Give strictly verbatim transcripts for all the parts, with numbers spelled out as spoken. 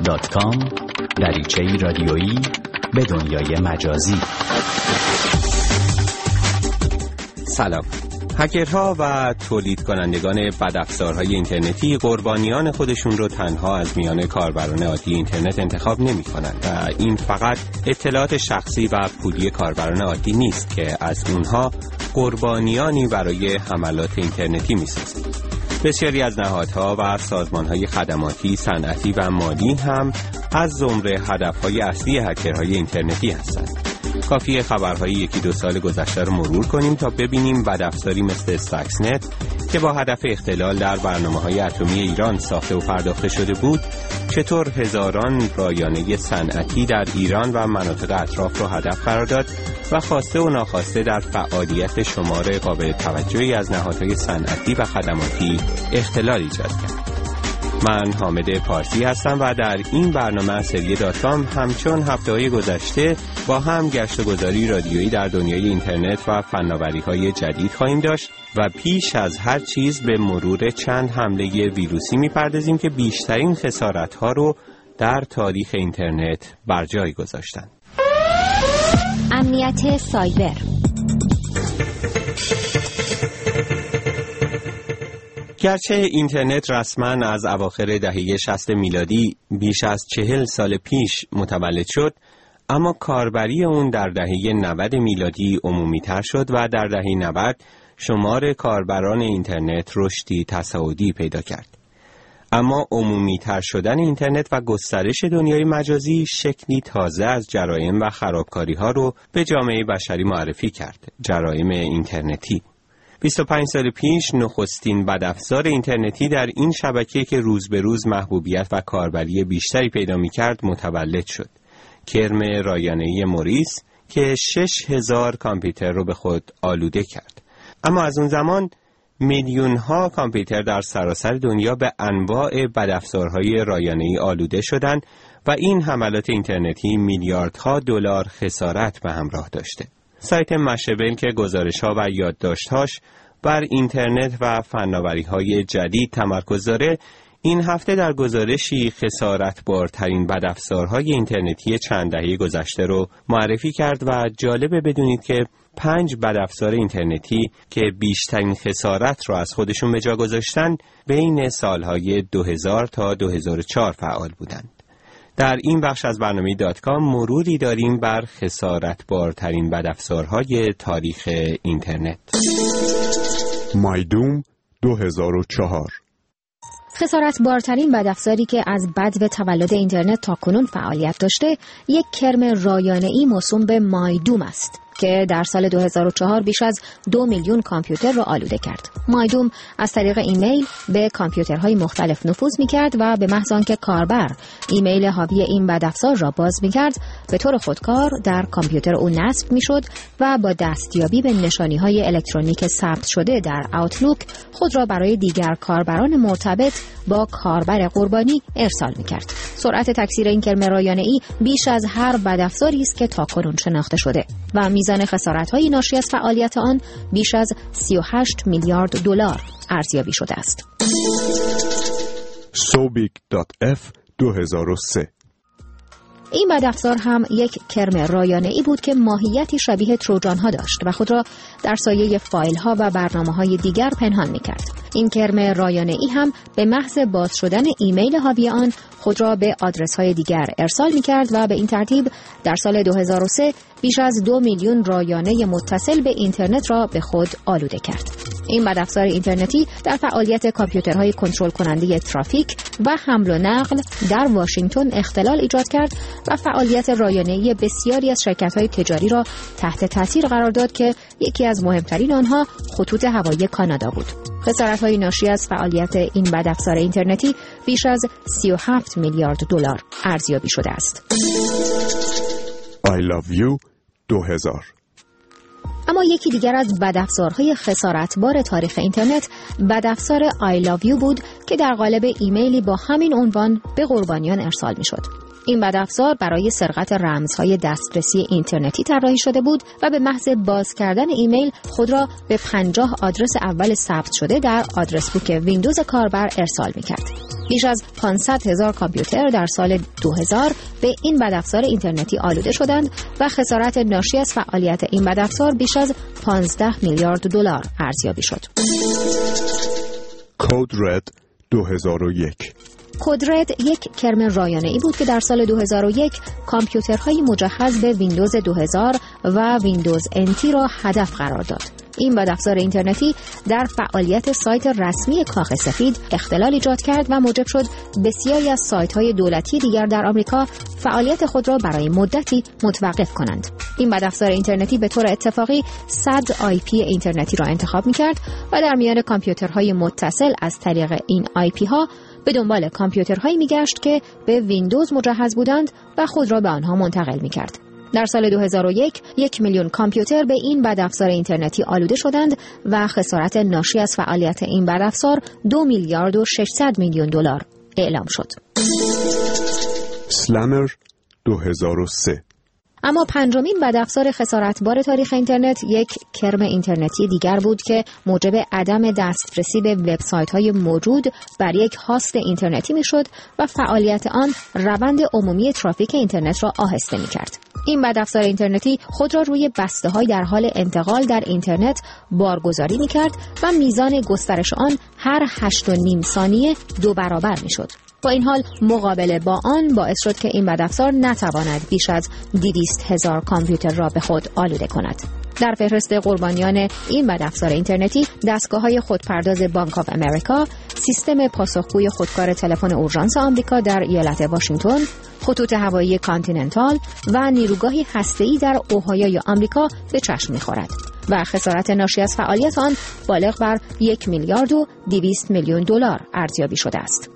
دات کام دریچه‌ای رادیویی به دنیای مجازی. سلام. هکرها و تولید کنندگان بدافزارهای اینترنتی قربانیان خودشون رو تنها از میان کاربران عادی اینترنت انتخاب نمی کنند و این فقط اطلاعات شخصی و پولی کاربران عادی نیست که از اونها قربانیانی برای حملات اینترنتی می سازند. بسیاری از نهادها و سازمانهای خدماتی، صنعتی و مالی هم از زمره هدفهای اصلی هکرهای اینترنتی هستند. کافیه خبرهای یکی دو سال گذشته رو مرور کنیم تا ببینیم بدافزاری مثل استاکسنت که با هدف اختلال در برنامه‌های اتمی ایران ساخته و پرداخته شده بود، چطور هزاران رایانه صنعتی در ایران و مناطق اطراف رو هدف قرار داد و خواسته و ناخواسته در فعالیت شمار قابل توجهی از نهادهای صنعتی و خدماتی اختلال ایجاد کرد. من حامد پارسی هستم و در این برنامه سری دات کام همچون هفته‌های گذشته با هم گشت و گذاری رادیویی در دنیای اینترنت و فناوری‌های جدید خواهیم داشت و پیش از هر چیز به مرور چند حمله ویروسی می‌پردازیم که بیشترین خسارت‌ها رو در تاریخ اینترنت بر جای گذاشتند. امنیت سایبر. گرچه اینترنت رسما از اواخر دهه شصت میلادی بیش از چهل سال پیش متولد شد، اما کاربری اون در دهه نود میلادی عمومی‌تر شد و در دهه نود شمار کاربران اینترنت رشدی تصاعدی پیدا کرد. اما عمومی‌تر شدن اینترنت و گسترش دنیای مجازی شکلی تازه از جرایم و خرابکاری‌ها رو به جامعه بشری معرفی کرد، جرایم اینترنتی. بیست و پنج سال پیش نخستین بدافزار اینترنتی در این شبکه که روز به روز محبوبیت و کاربری بیشتری پیدا می‌کرد متولد شد. کرم رایانه‌ای موریس که شش هزار کامپیوتر رو به خود آلوده کرد. اما از اون زمان میلیون‌ها کامپیوتر در سراسر دنیا به انواع بدافزارهای رایانه‌ای آلوده شدند و این حملات اینترنتی میلیاردها دلار خسارت به همراه داشته. سایت مشبل که گزارش‌ها و یادداشت‌هاش بر اینترنت و فناوری‌های جدید تمرکز داره، این هفته در گزارشی خسارتبارترین بدافزارهای اینترنتی چند دهه گذشته رو معرفی کرد و جالبه بدونید که پنج بدافزار اینترنتی که بیشترین خسارت رو از خودشون به جا گذاشتن بین سالهای دو هزار تا دو هزار و چهار فعال بودند. در این بخش از برنامه دات کام مروری داریم بر خسارتبارترین بدافزارهای تاریخ اینترنت. مایدوم دو هزار و چهار. خسارتبارترین بدافزاری که از بدو تولد اینترنت تا کنون فعالیت داشته، یک کرم رایانه‌ای موسوم به مایدوم است که در سال دو هزار و چهار بیش از دو میلیون کامپیوتر را آلوده کرد. مایدوم از طریق ایمیل به کامپیوترهای مختلف نفوذ می‌کرد و به محض آنکه کاربر ایمیل حاوی این بدافزار را باز می‌کرد، به طور خودکار در کامپیوتر او نصب می‌شد و با دستیابی به نشانی‌های الکترونیک ثبت شده در آوتلوک خود را برای دیگر کاربران مرتبط با کاربر قربانی ارسال می‌کرد. سرعت تکثیر این کرم رایانه‌ای بیش از هر بدافزاری است که تاکنون شناخته شده و میزان خسارت‌های ناشی از فعالیت آن بیش از سی و هشت میلیارد دلار ارزیابی شده است. سوبیک دات اف دو هزار و سه. این بدافزار هم یک کرم رایانه‌ای بود که ماهیتی شبیه تروجان‌ها داشت و خود را در سایه فایل‌ها و برنامه‌های دیگر پنهان می‌کرد. این کرم رایانه‌ای هم به محض باز شدن ایمیل حاوی آن خود را به آدرس‌های دیگر ارسال می‌کرد و به این ترتیب در سال دو هزار و سه بیش از دو میلیون رایانه متصل به اینترنت را به خود آلوده کرد. این بدافزار اینترنتی در فعالیت کامپیوترهای کنترل کننده ترافیک و حمل و نقل در واشنگتن اختلال ایجاد کرد و فعالیت رایانه‌ای بسیاری از شرکت‌های تجاری را تحت تاثیر قرار داد که یکی از مهمترین آنها خطوط هوایی کانادا بود. خسارت‌های ناشی از فعالیت این بدافزار اینترنتی بیش از سی و هفت میلیارد دلار ارزیابی شده است. I love you دو هزار. اما یکی دیگر از بدافزارهای خسارتبار تاریخ اینترنت بدافزار I love you بود که در قالب ایمیلی با همین عنوان به قربانیان ارسال می شد. این بدافزار برای سرقت رمزهای دسترسی اینترنتی طراحی شده بود و به محض باز کردن ایمیل خود را به پنجاه آدرس اول ثبت شده در آدرس بوک ویندوز کاربر ارسال می‌کرد. بیش از پانصد هزار کامپیوتر در سال دو هزار به این بدافزار اینترنتی آلوده شدند و خسارت ناشی از فعالیت این بدافزار بیش از پانزده میلیارد دلار ارزیابی شد. کد رد دو هزار و یک. کد رد یک کرم رایانه‌ای بود که در سال دو هزار و یک کامپیوترهای مجهز به ویندوز دو هزار و ویندوز انتی را هدف قرار داد. این بدافزار اینترنتی در فعالیت سایت رسمی کاخ سفید اختلال ایجاد کرد و موجب شد بسیاری از سایت‌های دولتی دیگر در آمریکا فعالیت خود را برای مدتی متوقف کنند. این بدافزار اینترنتی به طور اتفاقی صد آی پی اینترنتی را انتخاب می‌کرد و در میان کامپیوترهای متصل از طریق این آی پی ها به دنبال کامپیوترهایی می‌گشت که به ویندوز مجهز بودند و خود را به آنها منتقل می‌کرد. در سال دو هزار و یک یک میلیون کامپیوتر به این بدافزار اینترنتی آلوده شدند و خسارت ناشی از فعالیت این بدافزار دو میلیارد و ششصد میلیون دلار اعلام شد. سلمر دو هزار و سه. اما پنجمین بدافزار خسارتبار تاریخ اینترنت یک کرم اینترنتی دیگر بود که موجب عدم دسترسی به وبسایت‌های موجود بر یک هاست اینترنتی میشد و فعالیت آن روند عمومی ترافیک اینترنت را آهسته می‌کرد. این بدافزار اینترنتی خود را روی بسته‌های در حال انتقال در اینترنت بارگذاری می‌کرد و میزان گسترش آن هر هشت و نیم ثانیه دو برابر می‌شد. با این حال مقابله با آن باعث شد که این بدافزار نتواند بیش از دویست هزار کامپیوتر را به خود آلوده کند. در فهرست قربانیان این بدافزار اینترنتی دستگاه‌های خودپرداز بانک آف امریکا، سیستم پاسخگوی خودکار تلفن اورژانس آمریکا در ایالت واشنگتن، خطوط هوایی کانتیننتال و نیروگاهی هسته‌ای در اوهایوی آمریکا به چشم می‌خورد و خسارت ناشی از فعالیت آن بالغ بر یک میلیارد و دویست میلیون دلار ارزیابی شده است.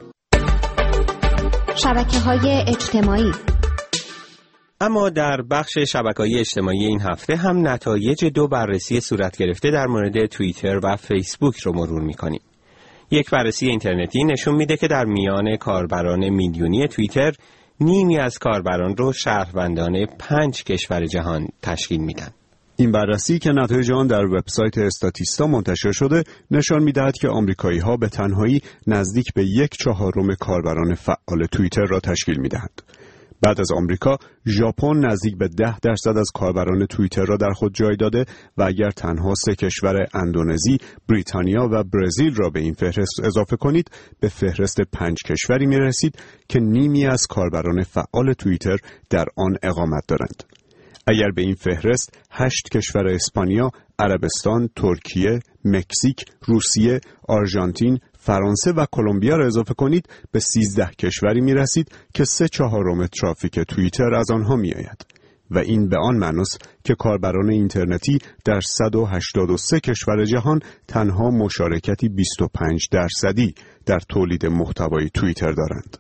شبکه‌های اجتماعی. اما در بخش شبکه‌های اجتماعی این هفته هم نتایج دو بررسی صورت گرفته در مورد توییتر و فیسبوک رو مرور می‌کنیم. یک بررسی اینترنتی نشون میده که در میان کاربران میلیونی توییتر نیمی از کاربران رو شهروندان پنج کشور جهان تشکیل میدن. این بررسی که نتایج آن در وبسایت استاتیستا منتشر شده نشان می‌دهد که آمریکایی‌ها به تنهایی نزدیک به یک چهارم کاربران فعال توییتر را تشکیل می‌دهند. بعد از آمریکا، ژاپن نزدیک به ده درصد از کاربران توییتر را در خود جای داده و اگر تنها سه کشور اندونزی، بریتانیا و برزیل را به این فهرست اضافه کنید، به فهرست پنج کشوری می‌رسید که نیمی از کاربران فعال توییتر در آن اقامت دارند. اگر به این فهرست هشت کشور اسپانیا، عربستان، ترکیه، مکزیک، روسیه، آرژانتین، فرانسه و کلمبیا را اضافه کنید، به سیزده کشوری می رسید که سه چهارم ترافیک توییتر از آنها می آید. و این به آن معناست که کاربران اینترنتی در صد و هشتاد و سه کشور جهان تنها مشارکتی بیست و پنج درصدی در تولید محتوای توییتر دارند.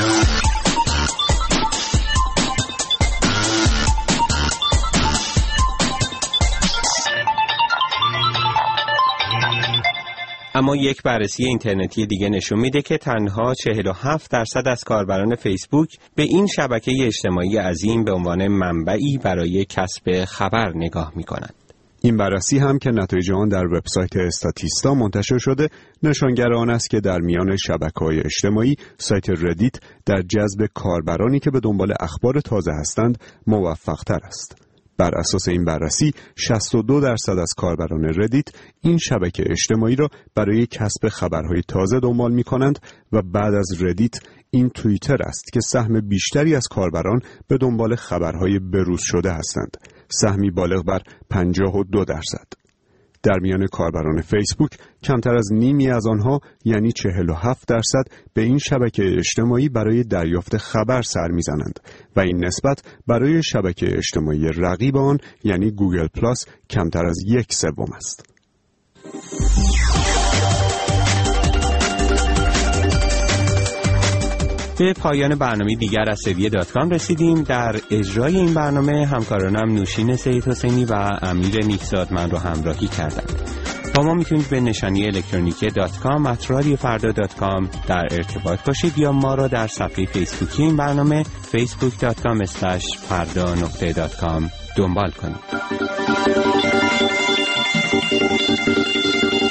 اما یک بررسی اینترنتی دیگه نشون میده که تنها چهل و هفت درصد از کاربران فیسبوک به این شبکه اجتماعی عظیم به عنوان منبعی برای کسب خبر نگاه میکنند. این بررسی هم که نتایج آن در وبسایت استاتیستا منتشر شده نشانگر آن است که در میان شبکه‌های اجتماعی سایت ردیت در جذب کاربرانی که به دنبال اخبار تازه هستند موفق‌تر است. بر اساس این بررسی شصت و دو درصد از کاربران ردیت این شبکه اجتماعی را برای کسب خبرهای تازه دنبال می کنند و بعد از ردیت این توییتر است که سهم بیشتری از کاربران به دنبال خبرهای بروز شده هستند، سهمی بالغ بر پنجاه و دو درصد. در میان کاربران فیسبوک کمتر از نیمی از آنها یعنی چهل و هفت درصد به این شبکه اجتماعی برای دریافت خبر سر میزنند و این نسبت برای شبکه اجتماعی رقیب آن یعنی گوگل پلاس کمتر از یک سوم است. به پایان برنامه دیگر از سویه دات کام رسیدیم. در اجرای این برنامه همکارانم نوشین سید حسینی و امیر نیکزاد من رو همراهی کردند. با ما میتونید به نشانی الکترونیکی دات کام ات رادیو فردا دات کام در ارتباط باشید یا ما را در صفحه فیسبوکی این برنامه فیسبوک دات کام اسلش فردا نقطه دات کام دنبال کنید.